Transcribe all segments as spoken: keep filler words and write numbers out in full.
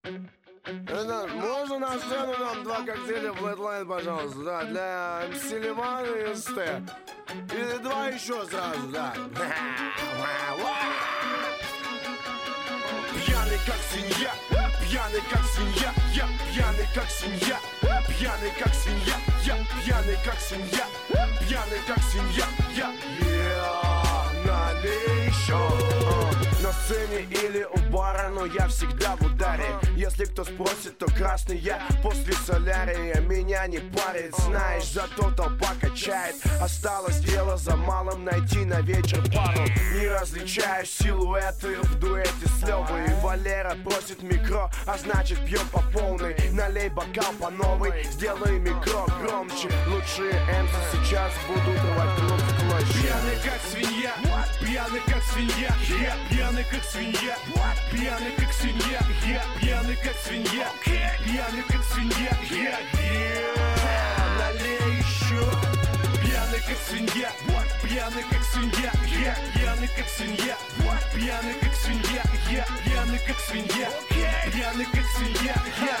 Это, можно на сцену нам два коктейля Flatline, пожалуйста, да, для эм си Ливана и эс тэ. Или два еще сразу, да. Пьяный как свинья, пьяный как свинья, я пьяный как свинья, пьяный как свинья, я пьяный как свинья, пьяный как свинья, я налей еще. На сцене или у бара, но я всегда в ударе. Если кто спросит, то красный я после солярия. Меня не парит, знаешь, зато толпа качает. Осталось дело за малым, найти на вечер пару. Не различаю силуэты в дуэте с Лёвой. Валера просит микро, а значит пьем по полной. Налей бокал по новой, сделай микро громче. Лучшие эмсы сейчас будут рвать клуб в клочья. Пьяный как свинья, пьяный как свинья, я пьяный как свинья, пьяный как свинья, я пьяный как свинья, пьяный как свинья, я налей еще. Пьяный как свинья, пьяный как свинья, я пьяный как свинья, пьяный как свинья, я пьяный как свинья, пьяный как свинья,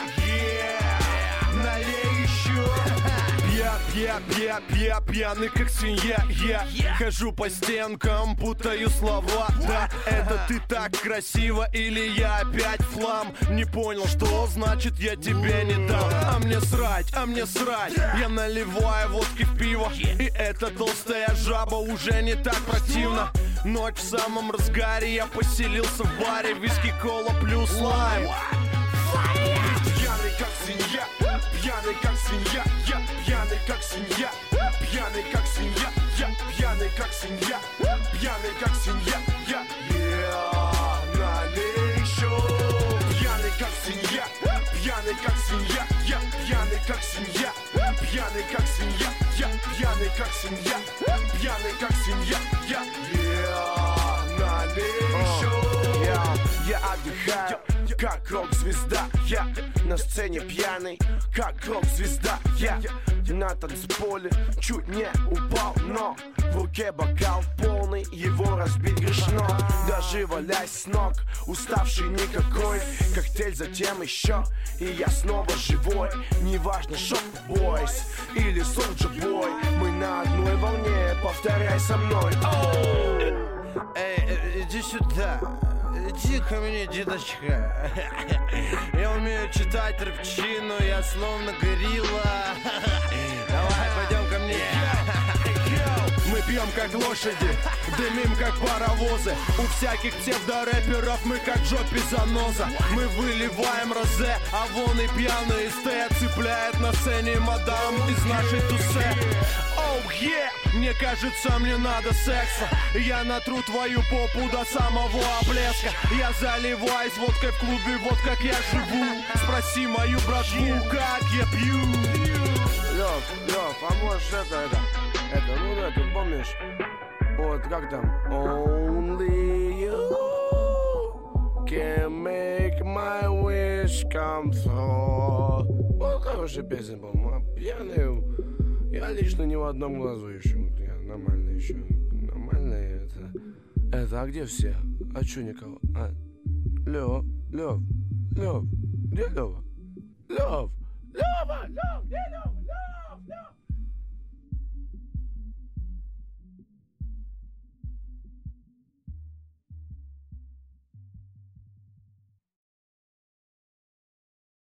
я налей еще. Я, я, я, я пьяный как свинья, я хожу по стенкам, путаю слова. Да, это ты так красиво или я опять флам? Не понял, что значит я тебе не дам. А мне срать, а мне срать, я наливаю водки в пиво. И эта толстая жаба уже не так противна. Ночь в самом разгаре, я поселился в баре. Виски, кола плюс лайм. Пьяный как свинья, пьяный как свинья, я пьяный как свинья, пьяный как свинья, я пьяный как свинья, пьяный как свинья, я налей еще. Пьяный как свинья, пьяный как свинья, я пьяный как свинья, пьяный как свинья, я пьяный как свинья, пьяный как свинья, я налей еще. Я отдыхаю как рок-звезда, я на сцене пьяный, как рок-звезда, я на танцполе чуть не упал, но в руке бокал полный, его разбить грешно. Даже валясь с ног, уставший никакой, коктейль затем еще, и я снова живой. Неважно, шок бойс или Soulja Boy, мы на одной волне, повторяй со мной. Эй, иди сюда. Иди ко мне, дедочка. Я умею читать рыбчину, я словно горилла. Давай, пойдем ко мне. Мы пьем как лошади, дымим как паровозы. У всяких псевдорэперов мы как жопе заноза. Мы выливаем розе, а вон и пьяный эстет цепляет на сцене мадам из нашей тусе. Оу, oh, yeah! Мне кажется, мне надо секса. Я натру твою попу до самого оплеска. Я заливаюсь водкой в клубе, вот как я живу. Спроси мою братву, как я пью. Лёв, Лёв, а может это, это, это, ну это, помнишь? Вот как там? Only you can make my wish come true. Вот хорошая песня, по-моему. Пьяный. Я лично ни в одном глазу еще. Я нормально еще. Нормально это. Это, а где все? А чё никого? А? Лёв, Лёв, Лёв, где Лёва? Лёв, Лёва, Лёв, где Лёва?